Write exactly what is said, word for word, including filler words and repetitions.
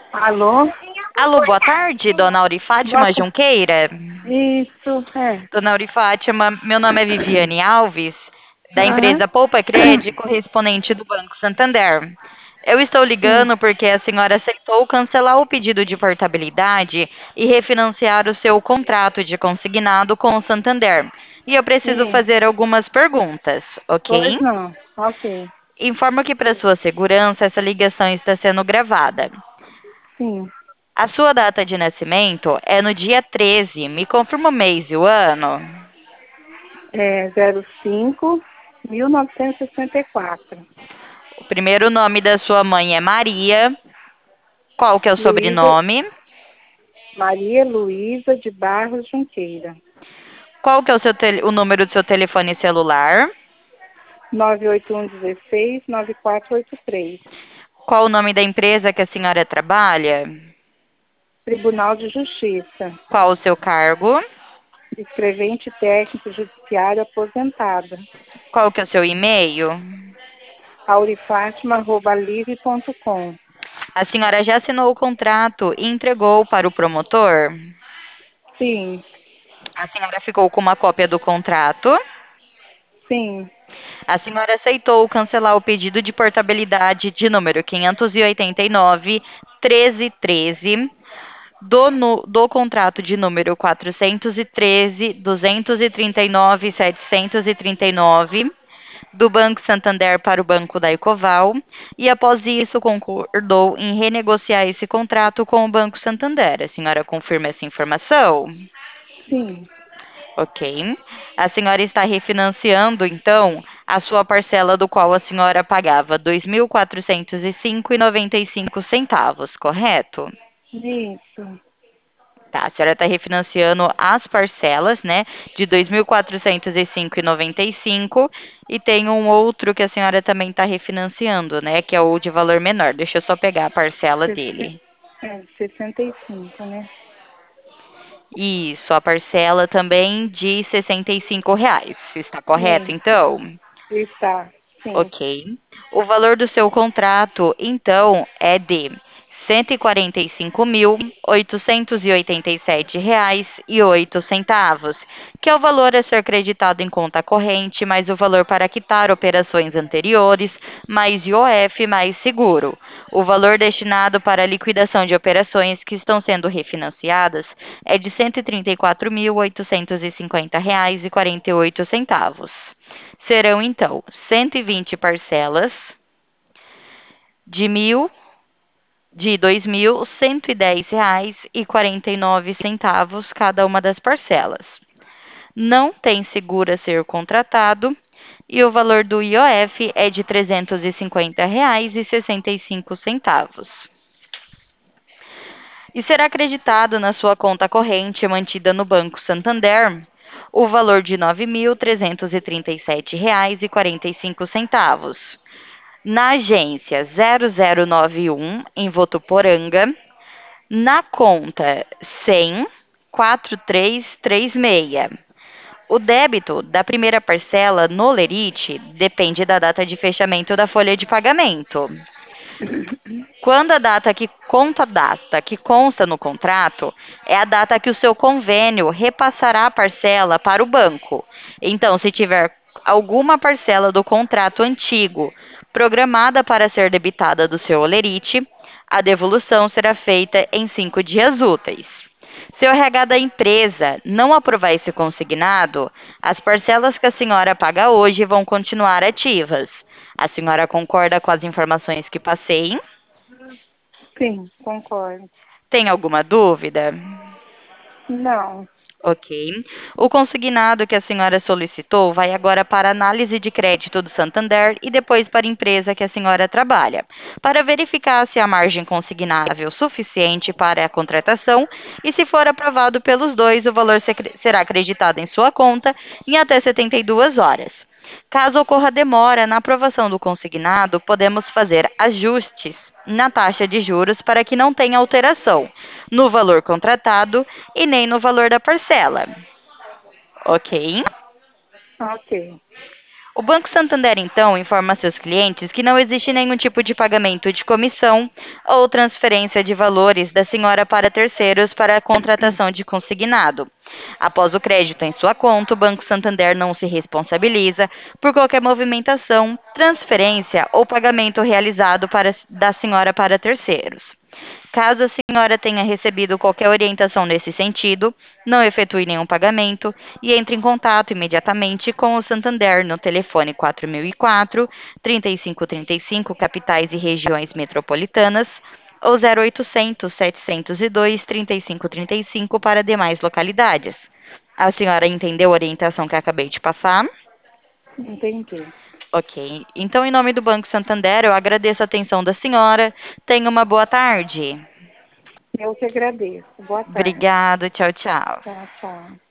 Alô? Alô, boa tarde, dona Auri Boa Fátima ta- Junqueira. Isso, é. Dona Auri Fátima, meu nome é Viviane Alves, da Aham. empresa Poupa Crédito, correspondente do Banco Santander. Eu estou Sim, ligando porque a senhora aceitou cancelar o pedido de portabilidade e refinanciar o seu contrato de consignado com o Santander. E eu preciso sim. fazer algumas perguntas, Pois ok? não. Ok. Informo que, para sua segurança, essa ligação está sendo gravada. Sim. A sua data de nascimento é no dia treze. Me confirma o mês e o ano? É zero cinco mil novecentos e sessenta e quatro. O primeiro nome da sua mãe é Maria. Qual que é o Luísa, sobrenome? Maria Luísa de Barros Junqueira. Qual que é o, seu tele- o número do seu telefone celular? nove oito um um seis nove quatro oito três. Qual o nome da empresa que a senhora trabalha? Tribunal de Justiça. Qual o seu cargo? Escrevente técnico judiciário aposentada. Qual que é o seu e-mail? aurifátima arroba live ponto com. A senhora já assinou o contrato e entregou para o promotor? Sim, A senhora ficou com uma cópia do contrato? sim, A senhora aceitou cancelar o pedido de portabilidade de número quinhentos e oitenta e nove, treze treze, do, nu- do contrato de número quatrocentos e treze, duzentos e trinta e nove, setecentos e trinta e nove, do Banco Santander para o Banco da Ecoval, e após isso concordou em renegociar esse contrato com o Banco Santander. A senhora confirma essa informação? sim. Ok. A senhora está refinanciando, então, a sua parcela do qual a senhora pagava dois mil quatrocentos e cinco e noventa e cinco centavos, correto? Isso. Tá, a senhora está refinanciando as parcelas, né, de dois mil quatrocentos e cinco e noventa e cinco e tem um outro que a senhora também está refinanciando, né, que é o de valor menor. Deixa eu só pegar a parcela Sesse- dele. É, sessenta e cinco, né? Isso, a parcela também de sessenta e cinco reais. Está correto, Isso. então? Está. Sim. Ok. O valor do seu contrato, então, é de cento e quarenta e cinco mil, oitocentos e oitenta e sete reais e oito centavos, que é o valor a ser creditado em conta corrente, mais o valor para quitar operações anteriores, mais I O F, mais seguro. O valor destinado para a liquidação de operações que estão sendo refinanciadas é de cento e trinta e quatro mil, oitocentos e cinquenta reais e quarenta e oito centavos. Serão, então, cento e vinte parcelas de mil, de dois mil cento e dez reais e quarenta e nove centavos cada uma das parcelas. Não tem seguro a ser contratado e o valor do I O F é de trezentos e cinquenta reais e sessenta e cinco centavos. E será acreditado na sua conta corrente mantida no Banco Santander o valor de nove mil trezentos e trinta e sete reais e quarenta e cinco centavos. Na agência zero zero nove um, em Votuporanga, na conta cem, quatro três três seis. O débito da primeira parcela no Lerite depende da data de fechamento da folha de pagamento. Quando a data que conta a data que consta no contrato é a data que o seu convênio repassará a parcela para o banco. Então, se tiver alguma parcela do contrato antigo programada para ser debitada do seu olerite, a devolução será feita em cinco dias úteis. Se o R H da empresa não aprovar esse consignado, as parcelas que a senhora paga hoje vão continuar ativas. A senhora concorda com as informações que passei? Sim, concordo. Tem alguma dúvida? Não. Ok. O consignado que a senhora solicitou vai agora para a análise de crédito do Santander e depois para a empresa que a senhora trabalha, para verificar se há margem consignável suficiente para a contratação e, se for aprovado pelos dois, o valor se- será acreditado em sua conta em até setenta e duas horas. Caso ocorra demora na aprovação do consignado, podemos fazer ajustes na taxa de juros para que não tenha alteração no valor contratado e nem no valor da parcela. Ok? Ok. O Banco Santander, então, informa a seus clientes que não existe nenhum tipo de pagamento de comissão ou transferência de valores da senhora para terceiros para a contratação de consignado. Após o crédito em sua conta, o Banco Santander não se responsabiliza por qualquer movimentação, transferência ou pagamento realizado para, da senhora para terceiros. Caso a senhora tenha recebido qualquer orientação nesse sentido, não efetue nenhum pagamento e entre em contato imediatamente com o Santander no telefone quatro mil e quatro, trinta e cinco trinta e cinco, capitais e regiões metropolitanas, ou zero oitocentos, setecentos e dois, trinta e cinco trinta e cinco para demais localidades. A senhora entendeu a orientação que acabei de passar? Entendi. Ok. Então, em nome do Banco Santander, eu agradeço a atenção da senhora. Tenha uma boa tarde. Eu que agradeço. Boa tarde. Obrigada. Tchau, tchau. Tchau, tchau.